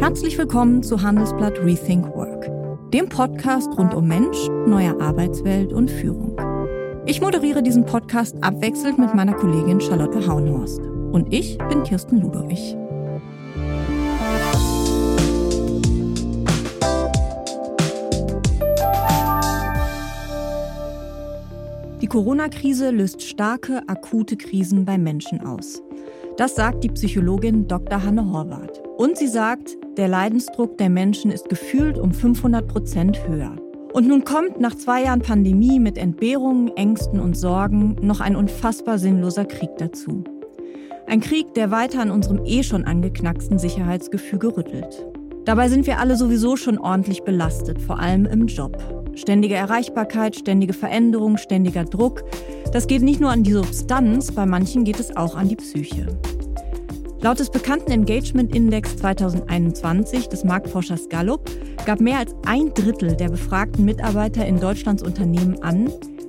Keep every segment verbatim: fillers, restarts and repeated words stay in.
Herzlich willkommen zu Handelsblatt Rethink Work, dem Podcast rund um Mensch, neue Arbeitswelt und Führung. Ich moderiere diesen Podcast abwechselnd mit meiner Kollegin Charlotte Hauenhorst. Und ich bin Kirsten Ludowig. Die Corona-Krise löst starke, akute Krisen bei Menschen aus. Das sagt die Psychologin Doktor Hanne Horvath. Und sie sagt, der Leidensdruck der Menschen ist gefühlt um fünfhundert Prozent höher. Und nun kommt nach zwei Jahren Pandemie mit Entbehrungen, Ängsten und Sorgen noch ein unfassbar sinnloser Krieg dazu. Ein Krieg, der weiter an unserem eh schon angeknacksten Sicherheitsgefüge rüttelt. Dabei sind wir alle sowieso schon ordentlich belastet, vor allem im Job. Ständige Erreichbarkeit, ständige Veränderung, ständiger Druck. Das geht nicht nur an die Substanz, bei manchen geht es auch an die Psyche. Laut des bekannten Engagement-Index zwanzig einundzwanzig des Marktforschers Gallup gab mehr als ein Drittel der befragten Mitarbeiter in Deutschlands Unternehmen an,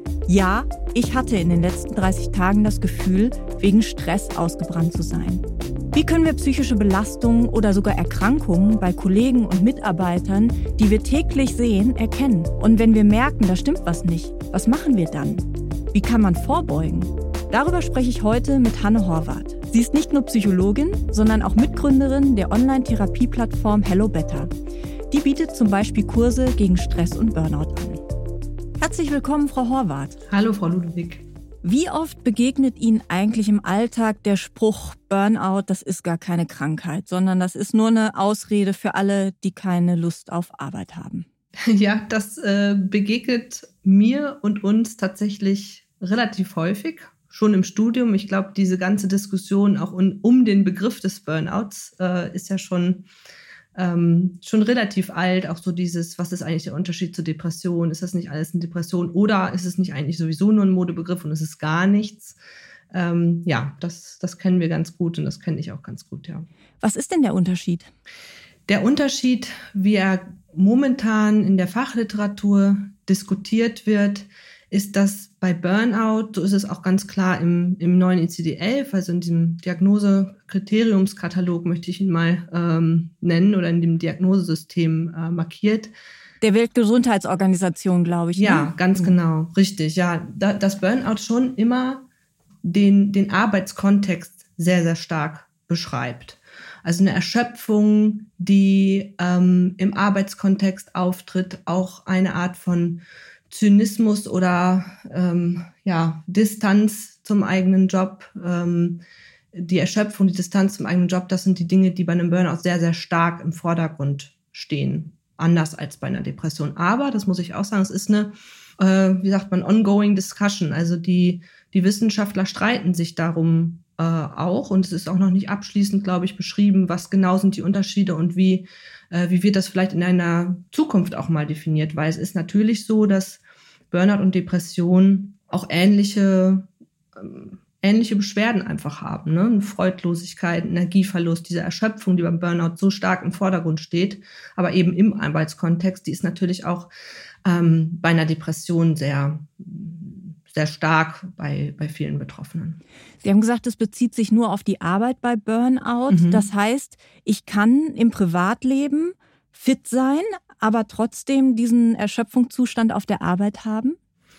ja, ich hatte in den letzten dreißig Tagen das Gefühl, wegen Stress ausgebrannt zu sein. Wie können wir psychische Belastungen oder sogar Erkrankungen bei Kollegen und Mitarbeitern, die wir täglich sehen, erkennen? Und wenn wir merken, da stimmt was nicht, was machen wir dann? Wie kann man vorbeugen? Darüber spreche ich heute mit Hanne Horvath. Sie ist nicht nur Psychologin, sondern auch Mitgründerin der Online-Therapie-Plattform Hello Better. Die bietet zum Beispiel Kurse gegen Stress und Burnout an. Herzlich willkommen, Frau Horvath. Hallo, Frau Ludowig. Wie oft begegnet Ihnen eigentlich im Alltag der Spruch, Burnout, das ist gar keine Krankheit, sondern das ist nur eine Ausrede für alle, die keine Lust auf Arbeit haben? Ja, das äh, begegnet mir und uns tatsächlich relativ häufig, schon im Studium. Ich glaube, diese ganze Diskussion auch um, um den Begriff des Burnouts äh, ist ja schon Ähm, schon relativ alt, auch so dieses, was ist eigentlich der Unterschied zur Depression? Ist das nicht alles eine Depression oder ist es nicht eigentlich sowieso nur ein Modebegriff und es ist gar nichts? Ähm, ja, das, das kennen wir ganz gut und das kenne ich auch ganz gut, ja. Was ist denn der Unterschied? Der Unterschied, wie er momentan in der Fachliteratur diskutiert wird, ist, dass bei Burnout, so ist es auch ganz klar im, im neuen I C D elf, also in diesem Diagnosekriteriumskatalog möchte ich ihn mal ähm, nennen oder in dem Diagnosesystem äh, markiert. Der Weltgesundheitsorganisation, glaube ich. Ja, ne? ganz genau, richtig. Ja, da, dass Burnout schon immer den, den Arbeitskontext sehr, sehr stark beschreibt. Also eine Erschöpfung, die ähm, im Arbeitskontext auftritt, auch eine Art von Zynismus oder ähm, ja, Distanz zum eigenen Job, ähm, die Erschöpfung, die Distanz zum eigenen Job, das sind die Dinge, die bei einem Burnout sehr, sehr stark im Vordergrund stehen. Anders als bei einer Depression. Aber, das muss ich auch sagen, es ist eine, äh, wie sagt man, ongoing discussion. Also die, die Wissenschaftler streiten sich darum äh, auch und es ist auch noch nicht abschließend, glaube ich, beschrieben, was genau sind die Unterschiede und wie, äh, wie wird das vielleicht in einer Zukunft auch mal definiert. Weil es ist natürlich so, dass Burnout und Depression auch ähnliche, ähm, ähnliche Beschwerden einfach haben. Ne? Eine Freudlosigkeit, Energieverlust, diese Erschöpfung, die beim Burnout so stark im Vordergrund steht, aber eben im Arbeitskontext, die ist natürlich auch ähm, bei einer Depression sehr, sehr stark bei, bei vielen Betroffenen. Sie haben gesagt, es bezieht sich nur auf die Arbeit bei Burnout. Mhm. Das heißt, ich kann im Privatleben fit sein, aber trotzdem diesen Erschöpfungszustand auf der Arbeit haben?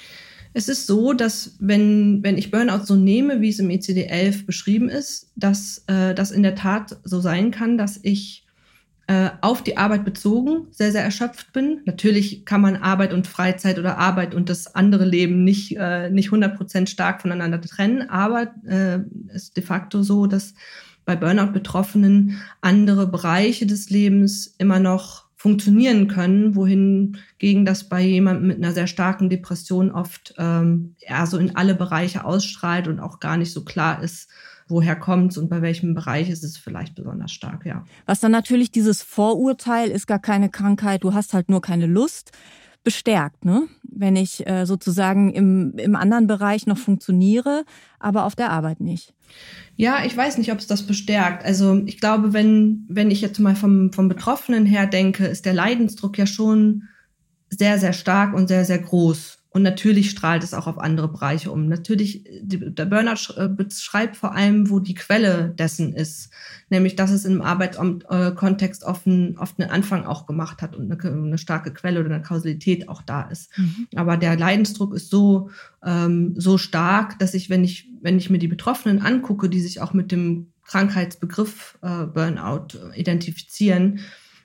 Es ist so, dass wenn, wenn ich Burnout so nehme, wie es im I C D elf beschrieben ist, dass äh, das in der Tat so sein kann, dass ich äh, auf die Arbeit bezogen sehr, sehr erschöpft bin. Natürlich kann man Arbeit und Freizeit oder Arbeit und das andere Leben nicht, äh, nicht hundert Prozent stark voneinander trennen, aber es äh, ist de facto so, dass bei Burnout-Betroffenen andere Bereiche des Lebens immer noch funktionieren können, wohingegen das bei jemandem mit einer sehr starken Depression oft ähm, eher so in alle Bereiche ausstrahlt und auch gar nicht so klar ist, woher kommt es und bei welchem Bereich ist es vielleicht besonders stark, ja. Was dann natürlich dieses Vorurteil, ist gar keine Krankheit, du hast halt nur keine Lust, bestärkt, ne? Wenn ich äh, sozusagen im, im anderen Bereich noch funktioniere, aber auf der Arbeit nicht. Ja, ich weiß nicht, ob es das bestärkt. Also ich glaube, wenn, wenn ich jetzt mal vom, vom Betroffenen her denke, ist der Leidensdruck ja schon sehr, sehr stark und sehr, sehr groß. Und natürlich strahlt es auch auf andere Bereiche um. Natürlich, der Burnout beschreibt vor allem, wo die Quelle dessen ist. Nämlich, dass es im Arbeitskontext oft einen, oft einen Anfang auch gemacht hat und eine, eine starke Quelle oder eine Kausalität auch da ist. Mhm. Aber der Leidensdruck ist so, ähm, so stark, dass ich, wenn ich, wenn ich mir die Betroffenen angucke, die sich auch mit dem Krankheitsbegriff äh, Burnout identifizieren,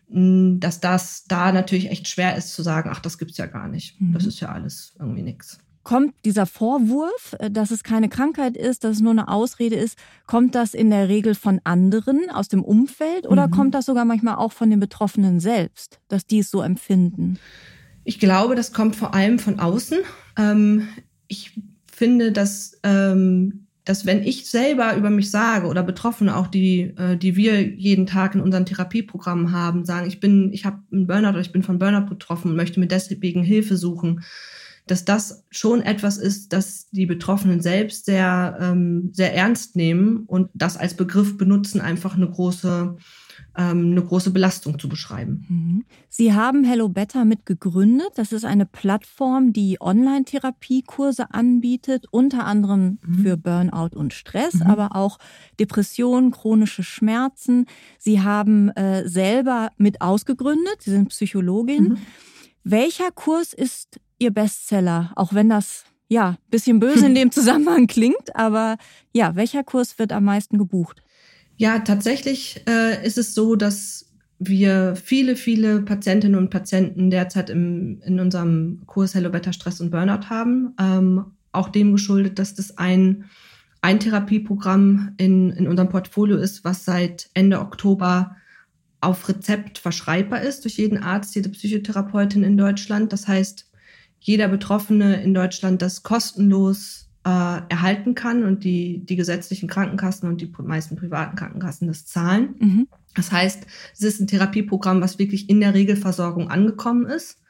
dass das da natürlich echt schwer ist zu sagen, ach, das gibt's ja gar nicht. Mhm. Das ist ja alles irgendwie nix. Kommt dieser Vorwurf, dass es keine Krankheit ist, dass es nur eine Ausrede ist, kommt das in der Regel von anderen aus dem Umfeld oder mhm. kommt das sogar manchmal auch von den Betroffenen selbst, dass die es so empfinden? Ich glaube, das kommt vor allem von außen. Ähm, ich finde, dass ähm, dass wenn ich selber über mich sage oder Betroffene auch, die die wir jeden Tag in unseren Therapieprogrammen haben, sagen, ich bin, ich habe einen Burnout oder ich bin von Burnout betroffen und möchte mir deswegen Hilfe suchen, dass das schon etwas ist, das die Betroffenen selbst sehr, ähm, sehr ernst nehmen und das als Begriff benutzen, einfach eine große, ähm, eine große Belastung zu beschreiben. Sie haben Hello Better mit gegründet. Das ist eine Plattform, die Online-Therapiekurse anbietet, unter anderem mhm. für Burnout und Stress, mhm. aber auch Depressionen, chronische Schmerzen. Sie haben äh, selber mit ausgegründet. Sie sind Psychologin. Mhm. Welcher Kurs ist Ihr Bestseller, auch wenn das ja ein bisschen böse in dem Zusammenhang klingt, aber ja, welcher Kurs wird am meisten gebucht? Ja, tatsächlich äh, ist es so, dass wir viele, viele Patientinnen und Patienten derzeit im, in unserem Kurs Hello Better Stress und Burnout haben. Ähm, auch dem geschuldet, dass das ein, ein Therapieprogramm in, in unserem Portfolio ist, was seit Ende Oktober auf Rezept verschreibbar ist durch jeden Arzt, jede Psychotherapeutin in Deutschland. Das heißt, jeder Betroffene in Deutschland das kostenlos äh, erhalten kann und die, die gesetzlichen Krankenkassen und die meisten privaten Krankenkassen das zahlen. Mhm. Das heißt, es ist ein Therapieprogramm, was wirklich in der Regelversorgung angekommen ist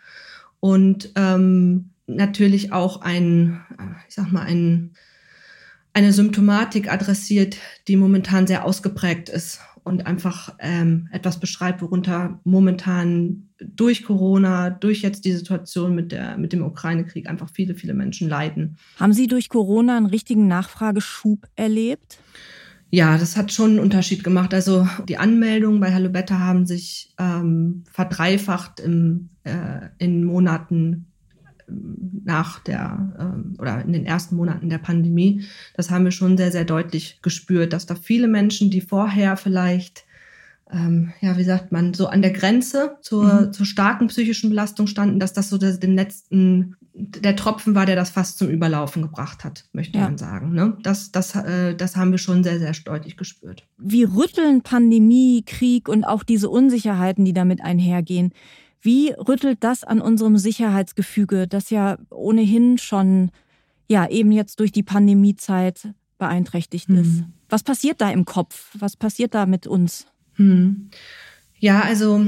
und ähm, natürlich auch ein, ich sag mal, ein, eine Symptomatik adressiert, die momentan sehr ausgeprägt ist und einfach ähm, etwas beschreibt, worunter momentan durch Corona, durch jetzt die Situation mit der mit dem Ukraine-Krieg einfach viele, viele Menschen leiden. Haben Sie durch Corona einen richtigen Nachfrageschub erlebt? Ja, das hat schon einen Unterschied gemacht. Also die Anmeldungen bei Hello Better haben sich ähm, verdreifacht im, äh, in Monaten nach der ähm, oder in den ersten Monaten der Pandemie. Das haben wir schon sehr, sehr deutlich gespürt, dass da viele Menschen, die vorher vielleicht, ähm, ja, wie sagt man, so an der Grenze zur, mhm. zur starken psychischen Belastung standen, dass das so der, den letzten, der Tropfen war, der das fast zum Überlaufen gebracht hat, möchte ja. man sagen. Ne? Das, das, äh, das haben wir schon sehr, sehr deutlich gespürt. Wie rütteln Pandemie, Krieg und auch diese Unsicherheiten, die damit einhergehen, wie rüttelt das an unserem Sicherheitsgefüge, das ja ohnehin schon ja eben jetzt durch die Pandemiezeit beeinträchtigt hm. ist? Was passiert da im Kopf? Was passiert da mit uns? Hm. Ja, also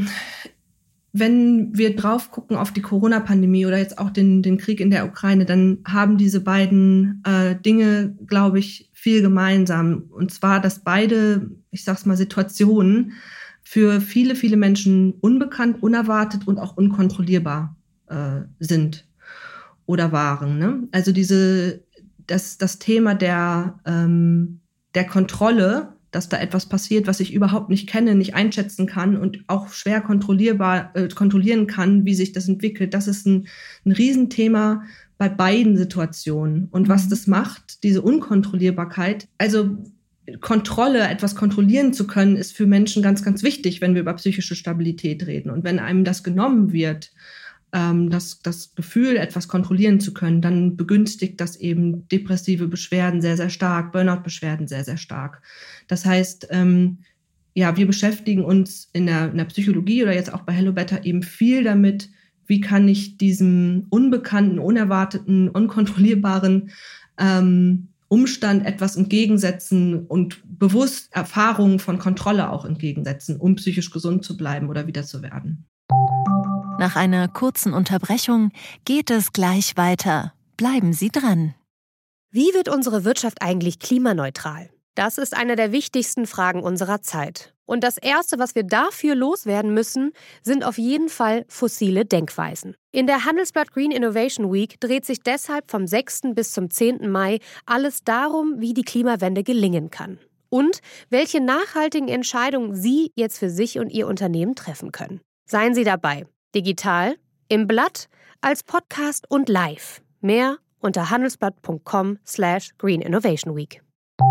wenn wir drauf gucken auf die Corona-Pandemie oder jetzt auch den, den Krieg in der Ukraine, dann haben diese beiden äh, Dinge, glaube ich, viel gemeinsam. Und zwar, dass beide, ich sag's mal, Situationen für viele, viele Menschen unbekannt, unerwartet und auch unkontrollierbar äh, sind oder waren. Ne? Also diese, das, das Thema der, ähm, der Kontrolle, dass da etwas passiert, was ich überhaupt nicht kenne, nicht einschätzen kann und auch schwer kontrollierbar äh, kontrollieren kann, wie sich das entwickelt, das ist ein, ein Riesenthema bei beiden Situationen. Und mhm. was das macht, diese Unkontrollierbarkeit, also Kontrolle, etwas kontrollieren zu können, ist für Menschen ganz, ganz wichtig, wenn wir über psychische Stabilität reden. Und wenn einem das genommen wird, ähm, das, das Gefühl, etwas kontrollieren zu können, dann begünstigt das eben depressive Beschwerden sehr, sehr stark, Burnout-Beschwerden sehr, sehr stark. Das heißt, ähm, ja, wir beschäftigen uns in der, in der Psychologie oder jetzt auch bei Hello Better eben viel damit, wie kann ich diesem unbekannten, unerwarteten, unkontrollierbaren ähm, Umstand etwas entgegensetzen und bewusst Erfahrungen von Kontrolle auch entgegensetzen, um psychisch gesund zu bleiben oder wieder zu werden. Nach einer kurzen Unterbrechung geht es gleich weiter. Bleiben Sie dran. Wie wird unsere Wirtschaft eigentlich klimaneutral? Das ist eine der wichtigsten Fragen unserer Zeit. Und das Erste, was wir dafür loswerden müssen, sind auf jeden Fall fossile Denkweisen. In der Handelsblatt Green Innovation Week dreht sich deshalb vom sechsten bis zum zehnten Mai alles darum, wie die Klimawende gelingen kann. Und welche nachhaltigen Entscheidungen Sie jetzt für sich und Ihr Unternehmen treffen können. Seien Sie dabei. Digital, im Blatt, als Podcast und live. Mehr unter handelsblatt.com slash Green Innovation Week.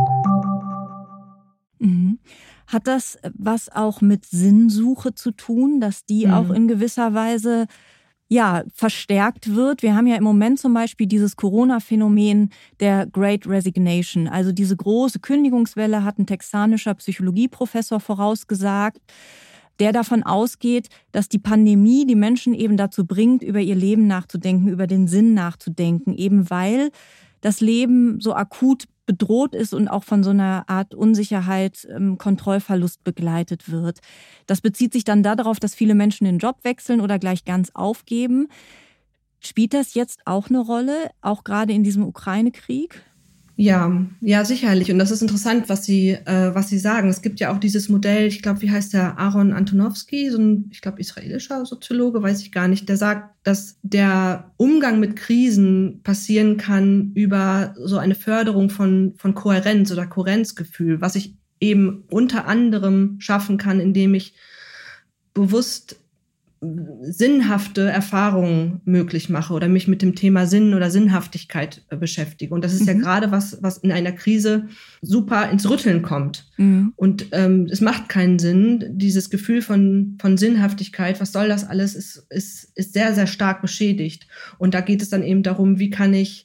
Mhm. Hat das was auch mit Sinnsuche zu tun, dass die mhm. auch in gewisser Weise ja, verstärkt wird? Wir haben ja im Moment zum Beispiel dieses Corona-Phänomen der Great Resignation. Also diese große Kündigungswelle hat ein texanischer Psychologieprofessor vorausgesagt, der davon ausgeht, dass die Pandemie die Menschen eben dazu bringt, über ihr Leben nachzudenken, über den Sinn nachzudenken, eben weil das Leben so akut bedroht ist und auch von so einer Art Unsicherheit, ähm, Kontrollverlust begleitet wird. Das bezieht sich dann darauf, dass viele Menschen den Job wechseln oder gleich ganz aufgeben. Spielt das jetzt auch eine Rolle, auch gerade in diesem Ukraine-Krieg? Ja, ja, sicherlich. Und das ist interessant, was Sie, äh, was Sie sagen. Es gibt ja auch dieses Modell, ich glaube, wie heißt der, Aaron Antonovsky, so ein, ich glaube, israelischer Soziologe, weiß ich gar nicht, der sagt, dass der Umgang mit Krisen passieren kann über so eine Förderung von, von Kohärenz oder Kohärenzgefühl, was ich eben unter anderem schaffen kann, indem ich bewusst sinnhafte Erfahrungen möglich mache oder mich mit dem Thema Sinn oder Sinnhaftigkeit äh, beschäftige. Und das ist mhm. ja gerade was, was in einer Krise super ins Rütteln kommt. Mhm. Und ähm, es macht keinen Sinn. Dieses Gefühl von, von Sinnhaftigkeit, was soll das alles, ist, ist, ist sehr, sehr stark beschädigt. Und da geht es dann eben darum, wie kann ich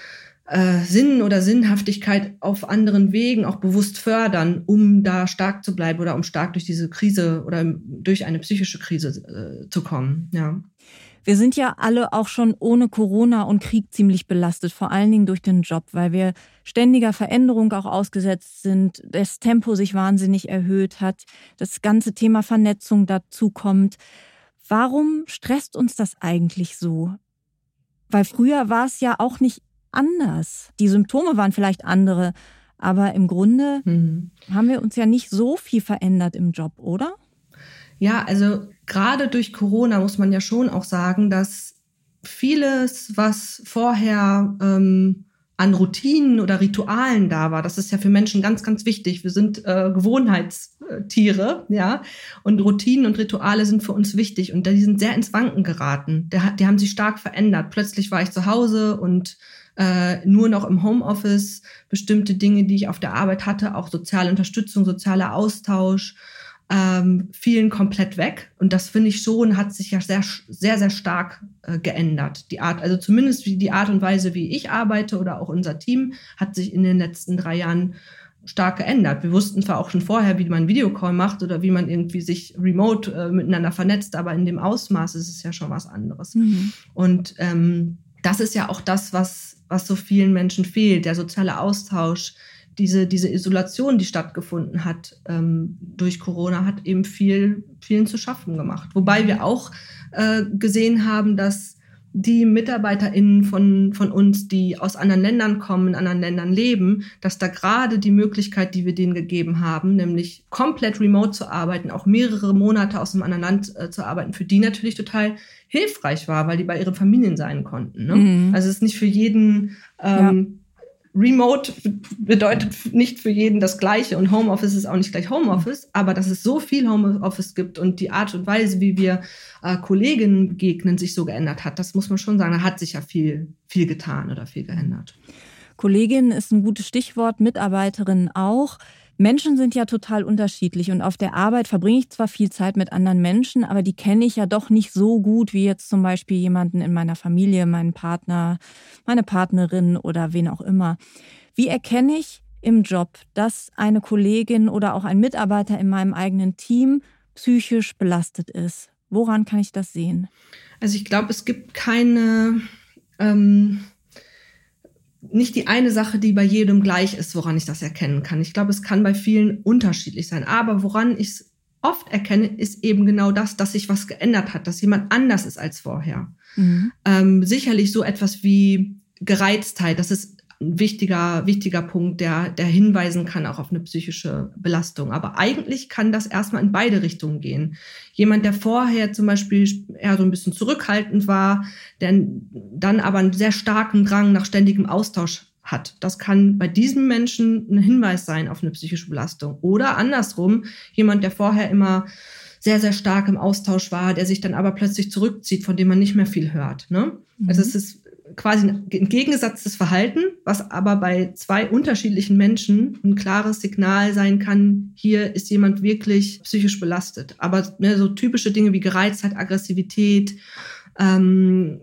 Äh, Sinn oder Sinnhaftigkeit auf anderen Wegen auch bewusst fördern, um da stark zu bleiben oder um stark durch diese Krise oder durch eine psychische Krise äh, zu kommen. Ja. Wir sind ja alle auch schon ohne Corona und Krieg ziemlich belastet, vor allen Dingen durch den Job, weil wir ständiger Veränderung auch ausgesetzt sind, das Tempo sich wahnsinnig erhöht hat, das ganze Thema Vernetzung dazu kommt. Warum stresst uns das eigentlich so? Weil früher war es ja auch nicht anders. Die Symptome waren vielleicht andere, aber im Grunde mhm. haben wir uns ja nicht so viel verändert im Job, oder? Ja, also gerade durch Corona muss man ja schon auch sagen, dass vieles, was vorher ähm, an Routinen oder Ritualen da war, das ist ja für Menschen ganz, ganz wichtig. Wir sind äh, Gewohnheitstiere, ja, und Routinen und Rituale sind für uns wichtig und die sind sehr ins Wanken geraten. Die, die haben sich stark verändert. Plötzlich war ich zu Hause und Äh, nur noch im Homeoffice, bestimmte Dinge, die ich auf der Arbeit hatte, auch soziale Unterstützung, sozialer Austausch, ähm, fielen komplett weg. Und das finde ich schon, hat sich ja sehr, sehr, sehr stark äh, geändert. Die Art, also zumindest wie die Art und Weise, wie ich arbeite oder auch unser Team, hat sich in den letzten drei Jahren stark geändert. Wir wussten zwar auch schon vorher, wie man einen Videocall macht oder wie man irgendwie sich remote äh, miteinander vernetzt, aber in dem Ausmaß ist es ja schon was anderes. Mhm. Und ähm, das ist ja auch das, was was so vielen Menschen fehlt, der soziale Austausch, diese, diese Isolation, die stattgefunden hat ähm, durch Corona, hat eben viel, vielen zu schaffen gemacht. Wobei wir auch äh, gesehen haben, dass die MitarbeiterInnen von, von uns, die aus anderen Ländern kommen, in anderen Ländern leben, dass da gerade die Möglichkeit, die wir denen gegeben haben, nämlich komplett remote zu arbeiten, auch mehrere Monate aus einem anderen Land äh, zu arbeiten, für die natürlich total hilfreich war, weil die bei ihren Familien sein konnten. Ne? Mhm. Also es ist nicht für jeden ähm, ja. Remote bedeutet nicht für jeden das Gleiche und Homeoffice ist auch nicht gleich Homeoffice, aber dass es so viel Homeoffice gibt und die Art und Weise, wie wir äh, Kolleginnen begegnen, sich so geändert hat, das muss man schon sagen, da hat sich ja viel, viel getan oder viel geändert. Kollegin ist ein gutes Stichwort, Mitarbeiterinnen auch. Menschen sind ja total unterschiedlich und auf der Arbeit verbringe ich zwar viel Zeit mit anderen Menschen, aber die kenne ich ja doch nicht so gut wie jetzt zum Beispiel jemanden in meiner Familie, meinen Partner, meine Partnerin oder wen auch immer. Wie erkenne ich im Job, dass eine Kollegin oder auch ein Mitarbeiter in meinem eigenen Team psychisch belastet ist? Woran kann ich das sehen? Also ich glaube, es gibt keine... Ähm nicht die eine Sache, die bei jedem gleich ist, woran ich das erkennen kann. Ich glaube, es kann bei vielen unterschiedlich sein. Aber woran ich es oft erkenne, ist eben genau das, dass sich was geändert hat, dass jemand anders ist als vorher. Mhm. Ähm, sicherlich so etwas wie Gereiztheit, das ist ein wichtiger, wichtiger Punkt, der, der hinweisen kann auch auf eine psychische Belastung. Aber eigentlich kann das erstmal in beide Richtungen gehen. Jemand, der vorher zum Beispiel eher so ein bisschen zurückhaltend war, der dann aber einen sehr starken Drang nach ständigem Austausch hat. Das kann bei diesem Menschen ein Hinweis sein auf eine psychische Belastung. Oder andersrum, jemand, der vorher immer sehr, sehr stark im Austausch war, der sich dann aber plötzlich zurückzieht, von dem man nicht mehr viel hört. Ne? Mhm. Also es ist quasi ein entgegengesetztes Verhalten, was aber bei zwei unterschiedlichen Menschen ein klares Signal sein kann, hier ist jemand wirklich psychisch belastet. Aber ne, so typische Dinge wie Gereiztheit, Aggressivität, ähm,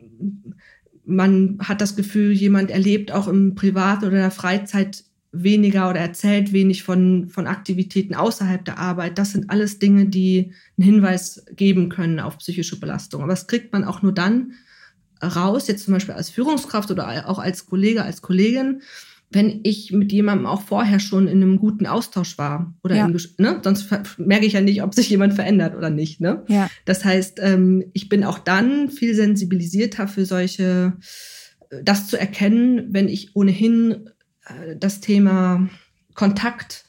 man hat das Gefühl, jemand erlebt auch im Privat oder in der Freizeit weniger oder erzählt wenig von, von Aktivitäten außerhalb der Arbeit. Das sind alles Dinge, die einen Hinweis geben können auf psychische Belastung. Aber das kriegt man auch nur dann raus, jetzt zum Beispiel als Führungskraft oder auch als Kollege, als Kollegin, wenn ich mit jemandem auch vorher schon in einem guten Austausch war. Oder ja. in, ne? Sonst merke ich ja nicht, ob sich jemand verändert oder nicht. Ne? Ja. Das heißt, ähm, ich bin auch dann viel sensibilisierter für solche, das zu erkennen, wenn ich ohnehin äh, das Thema Kontakt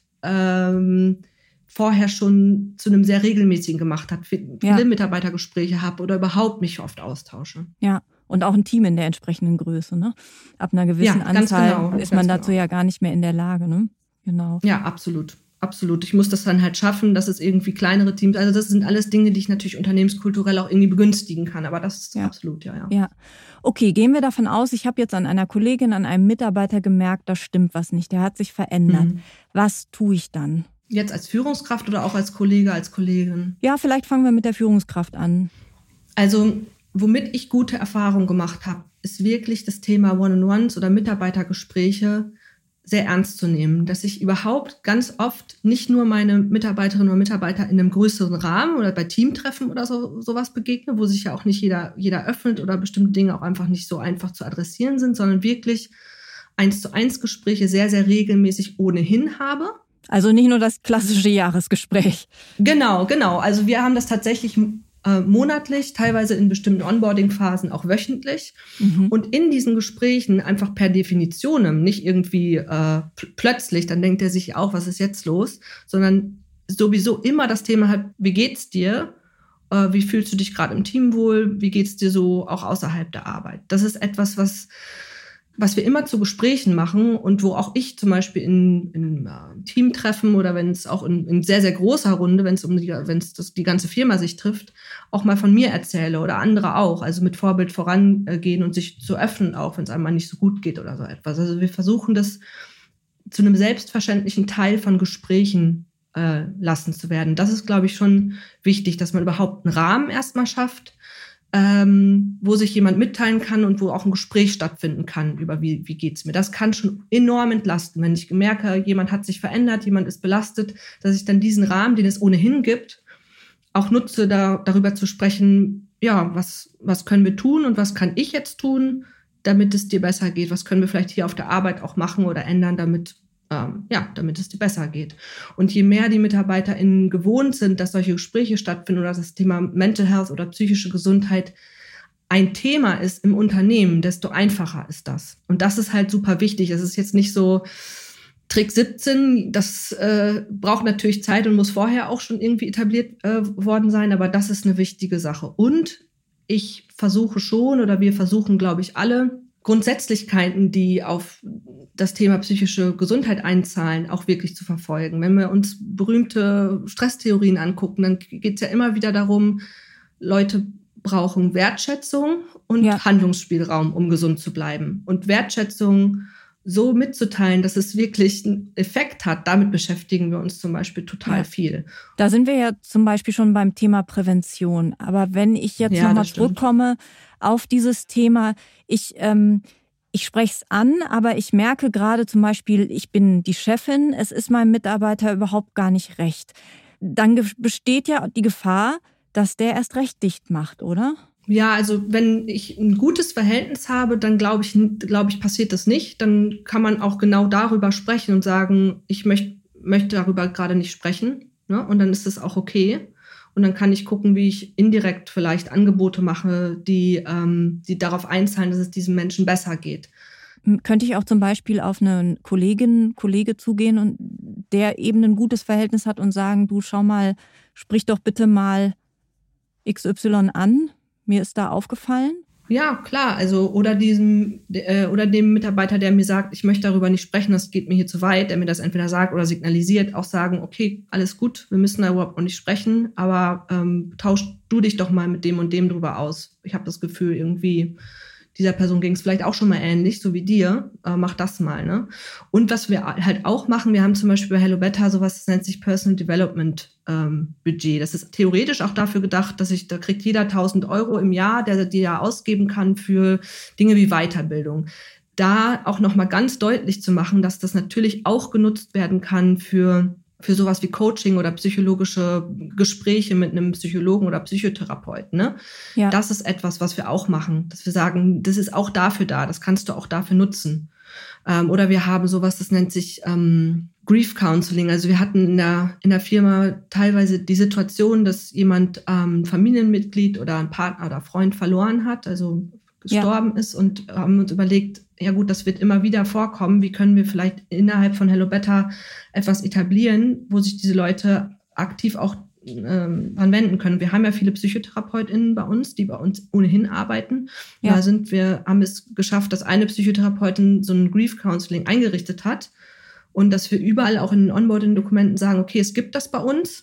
ähm, vorher schon zu einem sehr regelmäßigen gemacht habe, viele ja. Mitarbeitergespräche habe oder überhaupt mich oft austausche. Ja. Und auch ein Team in der entsprechenden Größe, ne? Ab einer gewissen ja, ganz Anzahl genau, ist man dazu genau. ja gar nicht mehr in der Lage, ne? Genau. Ja, absolut. Absolut. Ich muss das dann halt schaffen, dass es irgendwie kleinere Teams, also das sind alles Dinge, die ich natürlich unternehmenskulturell auch irgendwie begünstigen kann, aber das ist ja. absolut, ja, ja. Ja. Okay, gehen wir davon aus, ich habe jetzt an einer Kollegin, an einem Mitarbeiter gemerkt, da stimmt was nicht, der hat sich verändert. Mhm. Was tue ich dann? Jetzt als Führungskraft oder auch als Kollege, als Kollegin? Ja, vielleicht fangen wir mit der Führungskraft an. Also womit ich gute Erfahrungen gemacht habe, ist wirklich das Thema One-on-Ones oder Mitarbeitergespräche sehr ernst zu nehmen. Dass ich überhaupt ganz oft nicht nur meine Mitarbeiterinnen und Mitarbeiter in einem größeren Rahmen oder bei Teamtreffen oder so sowas begegne, wo sich ja auch nicht jeder, jeder öffnet oder bestimmte Dinge auch einfach nicht so einfach zu adressieren sind, sondern wirklich eins zu eins Gespräche sehr, sehr regelmäßig ohnehin habe. Also nicht nur das klassische Jahresgespräch. Genau, genau. Also wir haben das tatsächlich äh, monatlich, teilweise in bestimmten Onboarding-Phasen auch wöchentlich. Mhm. Und in diesen Gesprächen einfach per Definition, nicht irgendwie äh, pl- plötzlich, dann denkt er sich auch, was ist jetzt los, sondern sowieso immer das Thema hat, wie geht's dir? Äh, wie fühlst du dich gerade im Team wohl? Wie geht's dir so auch außerhalb der Arbeit? Das ist etwas, was was wir immer zu Gesprächen machen und wo auch ich zum Beispiel in, in uh, Teamtreffen oder wenn es auch in, in sehr, sehr großer Runde, wenn es um die, wenn es das, die ganze Firma sich trifft, auch mal von mir erzähle oder andere auch. Also mit Vorbild vorangehen und sich zu öffnen, auch wenn es einmal nicht so gut geht oder so etwas. Also wir versuchen das zu einem selbstverständlichen Teil von Gesprächen äh, lassen zu werden. Das ist, glaube ich, schon wichtig, dass man überhaupt einen Rahmen erstmal schafft, Ähm, wo sich jemand mitteilen kann und wo auch ein Gespräch stattfinden kann über wie, wie geht's mir. Das kann schon enorm entlasten, wenn ich merke, jemand hat sich verändert, jemand ist belastet, dass ich dann diesen Rahmen, den es ohnehin gibt, auch nutze, da, darüber zu sprechen, ja, was, was können wir tun und was kann ich jetzt tun, damit es dir besser geht? Was können wir vielleicht hier auf der Arbeit auch machen oder ändern, damit Ähm, ja, damit es dir besser geht. Und je mehr die MitarbeiterInnen gewohnt sind, dass solche Gespräche stattfinden oder dass das Thema Mental Health oder psychische Gesundheit ein Thema ist im Unternehmen, desto einfacher ist das. Und das ist halt super wichtig. Es ist jetzt nicht so Trick siebzehn, das äh, braucht natürlich Zeit und muss vorher auch schon irgendwie etabliert äh, worden sein, aber das ist eine wichtige Sache. Und ich versuche schon, oder wir versuchen, glaube ich, alle, Grundsätzlichkeiten, die auf das Thema psychische Gesundheit einzahlen, auch wirklich zu verfolgen. Wenn wir uns berühmte Stresstheorien angucken, dann geht es ja immer wieder darum, Leute brauchen Wertschätzung und ja. Handlungsspielraum, um gesund zu bleiben. Und Wertschätzung so mitzuteilen, dass es wirklich einen Effekt hat, damit beschäftigen wir uns zum Beispiel total ja. viel. Da sind wir ja zum Beispiel schon beim Thema Prävention. Aber wenn ich jetzt ja, nochmal zurückkomme auf dieses Thema, ich, ähm, ich spreche es an, aber ich merke gerade zum Beispiel, ich bin die Chefin, es ist meinem Mitarbeiter überhaupt gar nicht recht. Dann ge- besteht ja die Gefahr, dass der erst recht dicht macht, oder? Ja, also wenn ich ein gutes Verhältnis habe, dann glaube ich, glaube ich, passiert das nicht. Dann kann man auch genau darüber sprechen und sagen, ich möcht, möchte darüber gerade nicht sprechen. Ne? Und dann ist das auch okay. Und dann kann ich gucken, wie ich indirekt vielleicht Angebote mache, die, ähm, die darauf einzahlen, dass es diesem Menschen besser geht. Könnte ich auch zum Beispiel auf eine Kollegin, Kollege zugehen und der eben ein gutes Verhältnis hat und sagen, du schau mal, sprich doch bitte mal X Y an, mir ist da aufgefallen? Ja, klar. Also oder diesem äh, oder dem Mitarbeiter, der mir sagt, ich möchte darüber nicht sprechen, das geht mir hier zu weit, der mir das entweder sagt oder signalisiert, auch sagen, okay, alles gut, wir müssen da überhaupt noch nicht sprechen, aber ähm, tausch du dich doch mal mit dem und dem drüber aus. Ich habe das Gefühl, irgendwie dieser Person ging es vielleicht auch schon mal ähnlich, so wie dir. Äh, mach das mal, ne? Und was wir halt auch machen, wir haben zum Beispiel bei HelloBetter sowas, das nennt sich Personal Development ähm, Budget. Das ist theoretisch auch dafür gedacht, dass ich, da kriegt jeder tausend Euro im Jahr, der die ja ausgeben kann für Dinge wie Weiterbildung. Da auch nochmal ganz deutlich zu machen, dass das natürlich auch genutzt werden kann für für sowas wie Coaching oder psychologische Gespräche mit einem Psychologen oder Psychotherapeuten. Ne? Ja. Das ist etwas, was wir auch machen, dass wir sagen, das ist auch dafür da, das kannst du auch dafür nutzen. Ähm, oder wir haben sowas, das nennt sich ähm, Grief Counseling. Also wir hatten in der, in der Firma teilweise die Situation, dass jemand ähm, Familienmitglied oder ein Partner oder Freund verloren hat, also gestorben ja. ist, und haben uns überlegt, ja gut, das wird immer wieder vorkommen. Wie können wir vielleicht innerhalb von HelloBetter etwas etablieren, wo sich diese Leute aktiv auch ähm, anwenden können? Wir haben ja viele PsychotherapeutInnen bei uns, die bei uns ohnehin arbeiten. Ja. Da sind wir, haben es geschafft, dass eine Psychotherapeutin so ein Grief Counseling eingerichtet hat und dass wir überall auch in den Onboarding-Dokumenten sagen, okay, es gibt das bei uns.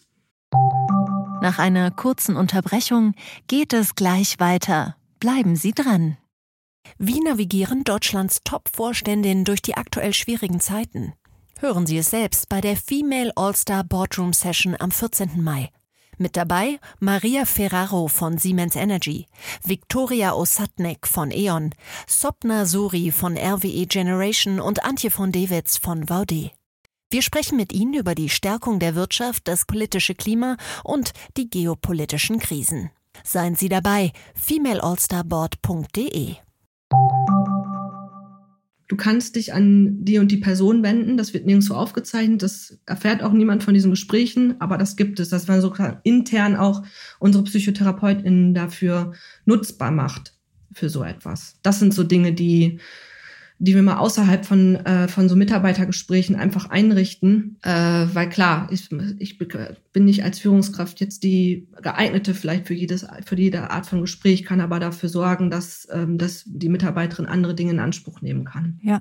Nach einer kurzen Unterbrechung geht es gleich weiter. Bleiben Sie dran. Wie navigieren Deutschlands Top-Vorständinnen durch die aktuell schwierigen Zeiten? Hören Sie es selbst bei der Female All-Star Boardroom Session am vierzehnten Mai. Mit dabei Maria Ferraro von Siemens Energy, Viktoria Osatnek von E.ON, Sopna Suri von R W E Generation und Antje von Dewitz von Vaude. Wir sprechen mit Ihnen über die Stärkung der Wirtschaft, das politische Klima und die geopolitischen Krisen. Seien Sie dabei, female all star board punkt de. Du kannst dich an die und die Person wenden, das wird nirgendwo aufgezeichnet, das erfährt auch niemand von diesen Gesprächen, aber das gibt es, dass man sogar intern auch unsere PsychotherapeutInnen dafür nutzbar macht, für so etwas. Das sind so Dinge, die, die wir mal außerhalb von, äh, von so Mitarbeitergesprächen einfach einrichten, äh, weil klar, ich, ich bin nicht als Führungskraft jetzt die geeignete vielleicht für jedes, für jede Art von Gespräch, kann aber dafür sorgen, dass, ähm, dass die Mitarbeiterin andere Dinge in Anspruch nehmen kann. Ja.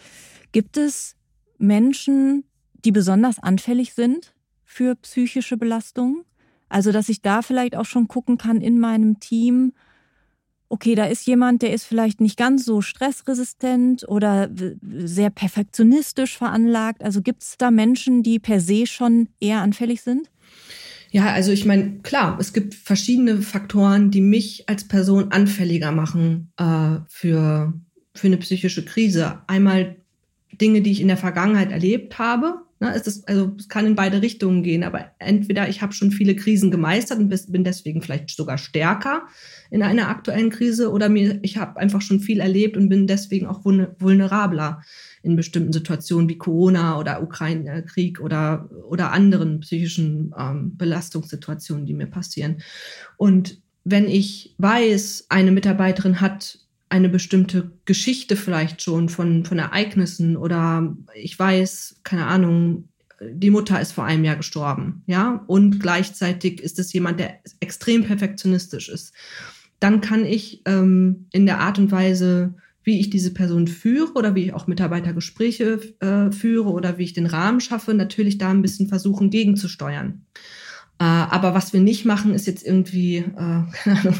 Gibt es Menschen, die besonders anfällig sind für psychische Belastungen? Also, dass ich da vielleicht auch schon gucken kann in meinem Team, okay, da ist jemand, der ist vielleicht nicht ganz so stressresistent oder sehr perfektionistisch veranlagt. Also gibt es da Menschen, die per se schon eher anfällig sind? Ja, also ich meine, klar, es gibt verschiedene Faktoren, die mich als Person anfälliger machen äh, für, für eine psychische Krise. Einmal Dinge, die ich in der Vergangenheit erlebt habe. Ne, es ist, also es kann in beide Richtungen gehen, aber entweder ich habe schon viele Krisen gemeistert und bin deswegen vielleicht sogar stärker in einer aktuellen Krise, oder mir ich habe einfach schon viel erlebt und bin deswegen auch vulnerabler in bestimmten Situationen wie Corona oder Ukraine-Krieg oder, oder anderen psychischen ähm, Belastungssituationen, die mir passieren. Und wenn ich weiß, eine Mitarbeiterin hat eine bestimmte Geschichte vielleicht schon von, von Ereignissen, oder ich weiß, keine Ahnung, die Mutter ist vor einem Jahr gestorben, ja, und gleichzeitig ist es jemand, der extrem perfektionistisch ist, dann kann ich ähm, in der Art und Weise, wie ich diese Person führe oder wie ich auch Mitarbeitergespräche äh, führe oder wie ich den Rahmen schaffe, natürlich da ein bisschen versuchen, gegenzusteuern. Äh, aber was wir nicht machen, ist jetzt irgendwie, äh, keine Ahnung,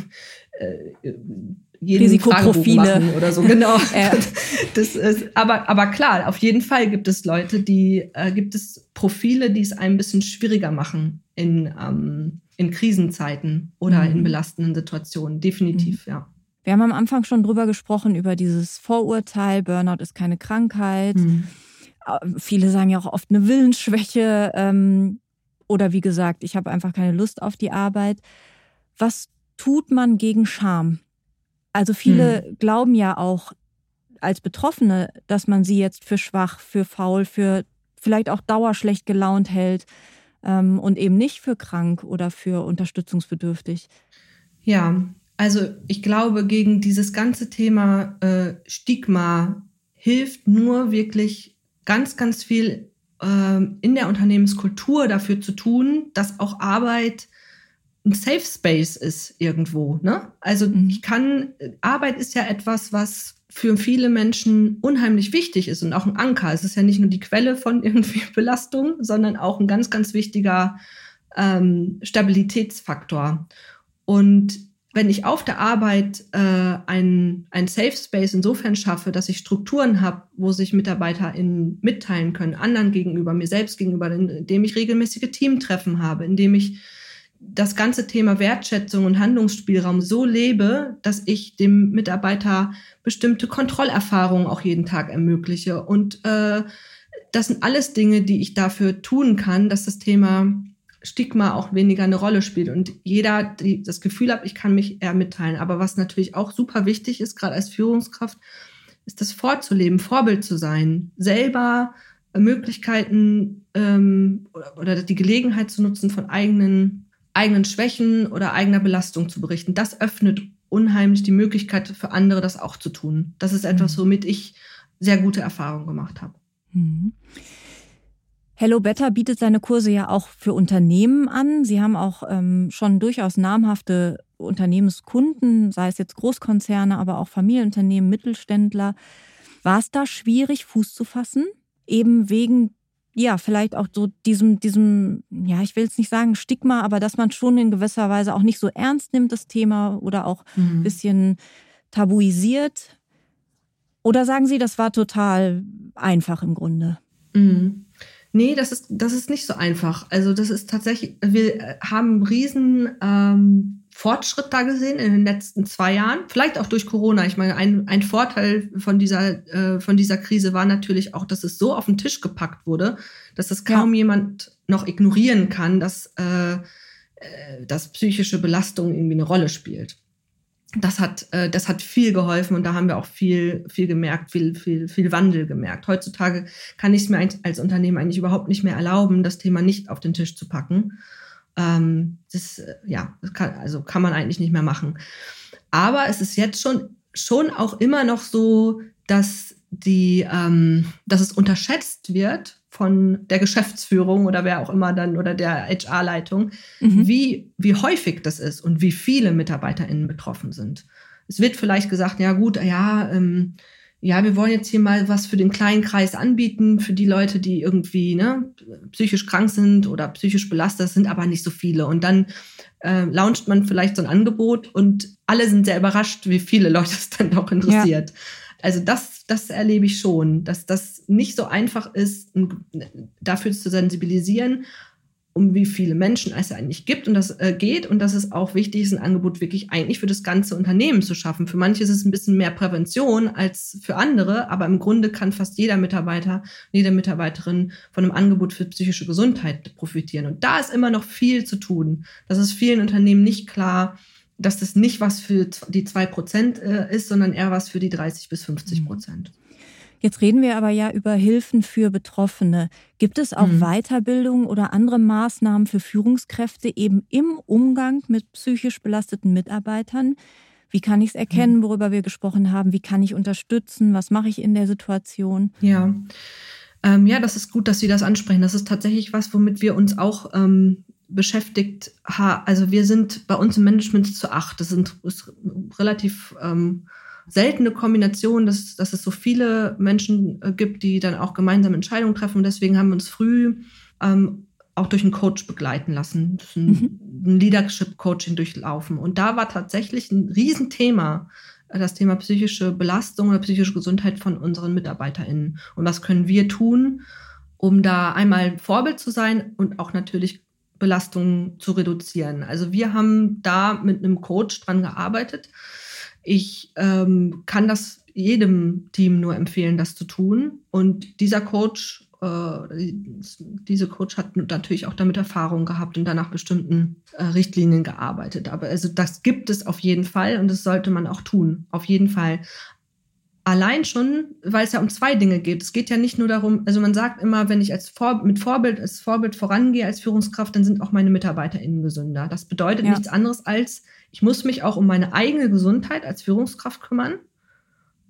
äh, jeden Fragebogen machen oder so, genau. Ja. Das ist, aber, aber klar, auf jeden Fall gibt es Leute, die, äh, gibt es Profile, die es einem ein bisschen schwieriger machen in, ähm, in Krisenzeiten oder mhm. in belastenden Situationen, definitiv, mhm. ja. Wir haben am Anfang schon drüber gesprochen, über dieses Vorurteil, Burnout ist keine Krankheit. Mhm. Viele sagen ja auch oft eine Willensschwäche ähm, oder wie gesagt, ich habe einfach keine Lust auf die Arbeit. Was tut man gegen Scham? Also viele hm. glauben ja auch als Betroffene, dass man sie jetzt für schwach, für faul, für vielleicht auch dauerschlecht gelaunt hält ähm, und eben nicht für krank oder für unterstützungsbedürftig. Ja, also ich glaube, gegen dieses ganze Thema äh, Stigma hilft nur wirklich ganz, ganz viel äh, in der Unternehmenskultur dafür zu tun, dass auch Arbeit ein Safe Space ist irgendwo. Ne? Also mhm. ich kann, Arbeit ist ja etwas, was für viele Menschen unheimlich wichtig ist und auch ein Anker. Es ist ja nicht nur die Quelle von irgendwie Belastung, sondern auch ein ganz, ganz wichtiger ähm, Stabilitätsfaktor. Und wenn ich auf der Arbeit äh, ein, ein Safe Space insofern schaffe, dass ich Strukturen habe, wo sich MitarbeiterInnen mitteilen können, anderen gegenüber, mir selbst gegenüber, indem ich regelmäßige Teamtreffen habe, indem ich das ganze Thema Wertschätzung und Handlungsspielraum so lebe, dass ich dem Mitarbeiter bestimmte Kontrollerfahrungen auch jeden Tag ermögliche. Und äh, das sind alles Dinge, die ich dafür tun kann, dass das Thema Stigma auch weniger eine Rolle spielt und jeder die das Gefühl hat, ich kann mich eher mitteilen. Aber was natürlich auch super wichtig ist, gerade als Führungskraft, ist das vorzuleben, Vorbild zu sein, selber Möglichkeiten ähm, oder, oder die Gelegenheit zu nutzen, von eigenen, eigenen Schwächen oder eigener Belastung zu berichten. Das öffnet unheimlich die Möglichkeit für andere, das auch zu tun. Das ist etwas, womit ich sehr gute Erfahrungen gemacht habe. Mhm. Hello Better bietet seine Kurse ja auch für Unternehmen an. Sie haben auch ähm, schon durchaus namhafte Unternehmenskunden, sei es jetzt Großkonzerne, aber auch Familienunternehmen, Mittelständler. War es da schwierig, Fuß zu fassen? Eben wegen, ja, vielleicht auch so diesem, diesem, ja, ich will jetzt nicht sagen Stigma, aber dass man schon in gewisser Weise auch nicht so ernst nimmt, das Thema, oder auch ein mhm. bisschen tabuisiert. Oder sagen Sie, das war total einfach im Grunde? Mhm. Nee, das ist, das ist nicht so einfach. Also das ist tatsächlich, wir haben einen riesen ähm, Fortschritt da gesehen in den letzten zwei Jahren. Vielleicht auch durch Corona. Ich meine, ein, ein Vorteil von dieser, äh, von dieser Krise war natürlich auch, dass es so auf den Tisch gepackt wurde, dass es kaum ja. jemand noch ignorieren kann, dass, äh, dass psychische Belastung irgendwie eine Rolle spielt. Das hat, äh, das hat viel geholfen und da haben wir auch viel, viel gemerkt, viel, viel, viel Wandel gemerkt. Heutzutage kann ich es mir als Unternehmen eigentlich überhaupt nicht mehr erlauben, das Thema nicht auf den Tisch zu packen. Ähm, das, ja, das kann, also kann man eigentlich nicht mehr machen. Aber es ist jetzt schon, schon auch immer noch so, dass die, ähm, dass es unterschätzt wird von der Geschäftsführung oder wer auch immer dann oder der H R-Leitung, mhm. wie, wie häufig das ist und wie viele MitarbeiterInnen betroffen sind. Es wird vielleicht gesagt, ja gut, ja, ähm, ja, wir wollen jetzt hier mal was für den kleinen Kreis anbieten, für die Leute, die irgendwie ne, psychisch krank sind oder psychisch belastet sind, aber nicht so viele. Und dann äh, launcht man vielleicht so ein Angebot und alle sind sehr überrascht, wie viele Leute es dann doch interessiert. Ja. Also das, das erlebe ich schon, dass das nicht so einfach ist, dafür zu sensibilisieren, um wie viele Menschen es eigentlich gibt und das äh, geht und dass es auch wichtig ist, ein Angebot wirklich eigentlich für das ganze Unternehmen zu schaffen. Für manche ist es ein bisschen mehr Prävention als für andere, aber im Grunde kann fast jeder Mitarbeiter, jede Mitarbeiterin von einem Angebot für psychische Gesundheit profitieren. Und da ist immer noch viel zu tun. Das ist vielen Unternehmen nicht klar, dass das nicht was für die zwei Prozent ist, sondern eher was für die dreißig bis fünfzig Prozent. Jetzt reden wir aber ja über Hilfen für Betroffene. Gibt es auch mhm. Weiterbildung oder andere Maßnahmen für Führungskräfte eben im Umgang mit psychisch belasteten Mitarbeitern? Wie kann ich es erkennen, worüber wir gesprochen haben? Wie kann ich unterstützen? Was mache ich in der Situation? Ja, ähm, ja, das ist gut, dass Sie das ansprechen. Das ist tatsächlich was, womit wir uns auch ähm, beschäftigt haben. Also wir sind bei uns im Management zu acht. Das sind, ist relativ ähm, seltene Kombination, dass, dass es so viele Menschen äh, gibt, die dann auch gemeinsam Entscheidungen treffen. Und deswegen haben wir uns früh ähm, auch durch einen Coach begleiten lassen, ein, mhm. ein Leadership-Coaching durchlaufen. Und da war tatsächlich ein Riesenthema, äh, das Thema psychische Belastung oder psychische Gesundheit von unseren MitarbeiterInnen. Und was können wir tun, um da einmal Vorbild zu sein und auch natürlich Belastungen zu reduzieren. Also wir haben da mit einem Coach dran gearbeitet. Ich ähm, kann das jedem Team nur empfehlen, das zu tun. Und dieser Coach, äh, diese Coach hat natürlich auch damit Erfahrung gehabt und dann nach bestimmten äh, Richtlinien gearbeitet. Aber also das gibt es auf jeden Fall und das sollte man auch tun, auf jeden Fall. Allein schon, weil es ja um zwei Dinge geht. Es geht ja nicht nur darum, also man sagt immer, wenn ich als Vor- mit Vorbild, als Vorbild vorangehe, als Führungskraft, dann sind auch meine MitarbeiterInnen gesünder. Das bedeutet ja. nichts anderes als, ich muss mich auch um meine eigene Gesundheit als Führungskraft kümmern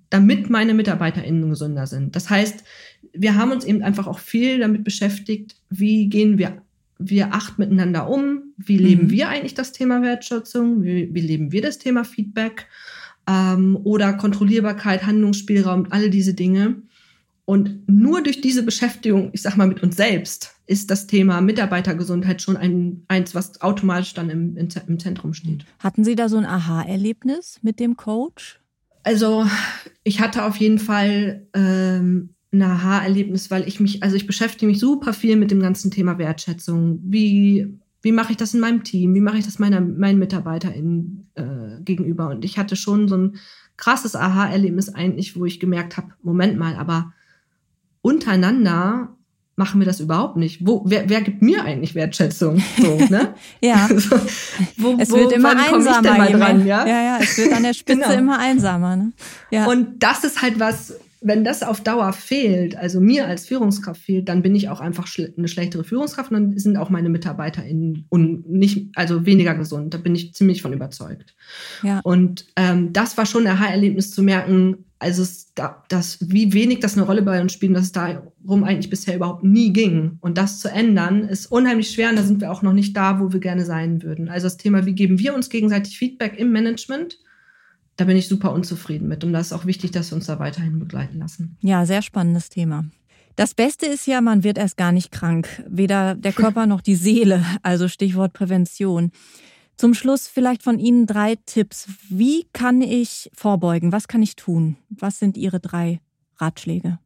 damit meine MitarbeiterInnen gesünder sind. Das heißt, wir haben uns eben einfach auch viel damit beschäftigt, wie gehen wir, wir acht miteinander um, wie leben mhm. wir eigentlich das Thema Wertschätzung, wie, wie leben wir das Thema Feedback ähm, oder Kontrollierbarkeit, Handlungsspielraum, alle diese Dinge. Und nur durch diese Beschäftigung, ich sag mal, mit uns selbst, ist das Thema Mitarbeitergesundheit schon ein, eins, was automatisch dann im, im Zentrum steht. Hatten Sie da so ein Aha-Erlebnis mit dem Coach? Also ich hatte auf jeden Fall ähm, ein Aha-Erlebnis, weil ich mich, also ich beschäftige mich super viel mit dem ganzen Thema Wertschätzung. Wie, wie mache ich das in meinem Team? Wie mache ich das meiner, meinen MitarbeiterInnen äh, gegenüber? Und ich hatte schon so ein krasses Aha-Erlebnis eigentlich, wo ich gemerkt habe, Moment mal, aber untereinander machen wir das überhaupt nicht. Wo, wer, wer gibt mir eigentlich Wertschätzung? So, ne? ja. So, wo, es wo, wird immer einsamer. Mal dran, ja? ja, ja, es wird an der Spitze genau. immer einsamer. Ne? Ja. Und das ist halt was, wenn das auf Dauer fehlt, also mir als Führungskraft fehlt, dann bin ich auch einfach schle- eine schlechtere Führungskraft und dann sind auch meine MitarbeiterInnen und nicht, also weniger gesund. Da bin ich ziemlich von überzeugt. Ja. Und ähm, das war schon ein Aha-Erlebnis zu merken, also es, da, das, wie wenig das eine Rolle bei uns spielt, dass es darum eigentlich bisher überhaupt nie ging. Und das zu ändern, ist unheimlich schwer und da sind wir auch noch nicht da, wo wir gerne sein würden. Also das Thema, wie geben wir uns gegenseitig Feedback im Management, da bin ich super unzufrieden mit. Und da ist auch wichtig, dass wir uns da weiterhin begleiten lassen. Ja, sehr spannendes Thema. Das Beste ist ja, man wird erst gar nicht krank. Weder der Körper noch die Seele, also Stichwort Prävention. Zum Schluss vielleicht von Ihnen drei Tipps. Wie kann ich vorbeugen? Was kann ich tun? Was sind Ihre drei Ratschläge?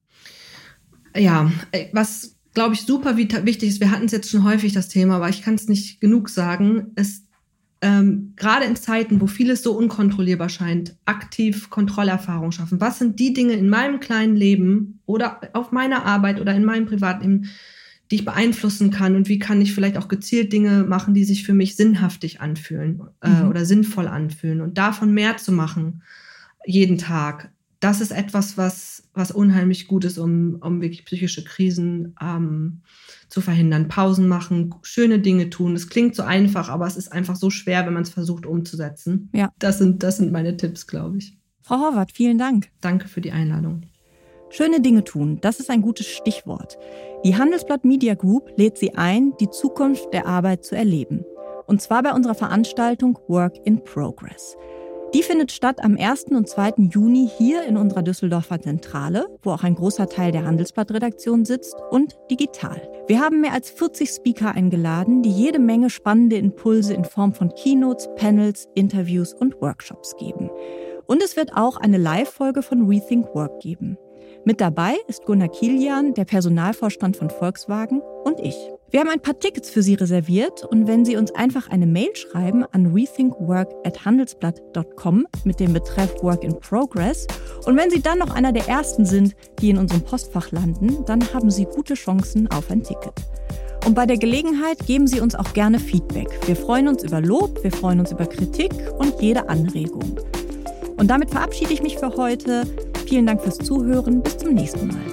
Ja, was, glaube ich, super wichtig ist, wir hatten es jetzt schon häufig, das Thema, aber ich kann es nicht genug sagen, ist ähm, gerade in Zeiten, wo vieles so unkontrollierbar scheint, aktiv Kontrollerfahrung schaffen. Was sind die Dinge in meinem kleinen Leben oder auf meiner Arbeit oder in meinem Privatleben, die ich beeinflussen kann und wie kann ich vielleicht auch gezielt Dinge machen, die sich für mich sinnhaftig anfühlen äh, mhm. oder sinnvoll anfühlen und davon mehr zu machen jeden Tag. Das ist etwas, was, was unheimlich gut ist, um, um wirklich psychische Krisen ähm, zu verhindern. Pausen machen, schöne Dinge tun. Das klingt so einfach, aber es ist einfach so schwer, wenn man es versucht umzusetzen. Ja. Das sind, das sind meine Tipps, glaube ich. Frau Horvath, vielen Dank. Danke für die Einladung. Schöne Dinge tun, das ist ein gutes Stichwort. Die Handelsblatt Media Group lädt Sie ein, die Zukunft der Arbeit zu erleben. Und zwar bei unserer Veranstaltung Work in Progress. Die findet statt am ersten und zweiten Juni hier in unserer Düsseldorfer Zentrale, wo auch ein großer Teil der Handelsblatt-Redaktion sitzt, und digital. Wir haben mehr als vierzig Speaker eingeladen, die jede Menge spannende Impulse in Form von Keynotes, Panels, Interviews und Workshops geben. Und es wird auch eine Live-Folge von Rethink Work geben. Mit dabei ist Gunnar Kilian, der Personalvorstand von Volkswagen, und ich. Wir haben ein paar Tickets für Sie reserviert und wenn Sie uns einfach eine Mail schreiben an rethinkwork at handelsblatt dot com mit dem Betreff Work in Progress und wenn Sie dann noch einer der Ersten sind, die in unserem Postfach landen, dann haben Sie gute Chancen auf ein Ticket. Und bei der Gelegenheit geben Sie uns auch gerne Feedback. Wir freuen uns über Lob, wir freuen uns über Kritik und jede Anregung. Und damit verabschiede ich mich für heute. Vielen Dank fürs Zuhören. Bis zum nächsten Mal.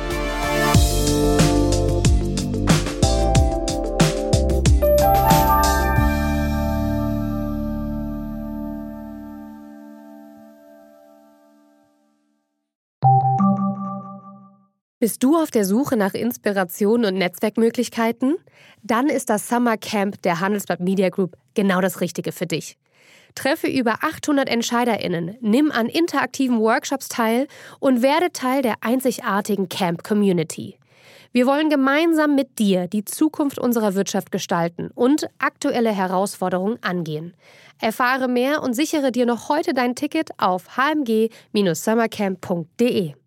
Bist du auf der Suche nach Inspiration und Netzwerkmöglichkeiten? Dann ist das Summer Camp der Handelsblatt Media Group genau das Richtige für dich. Treffe über achthundert EntscheiderInnen, nimm an interaktiven Workshops teil und werde Teil der einzigartigen Camp-Community. Wir wollen gemeinsam mit dir die Zukunft unserer Wirtschaft gestalten und aktuelle Herausforderungen angehen. Erfahre mehr und sichere dir noch heute dein Ticket auf h m g dash summercamp punkt d e.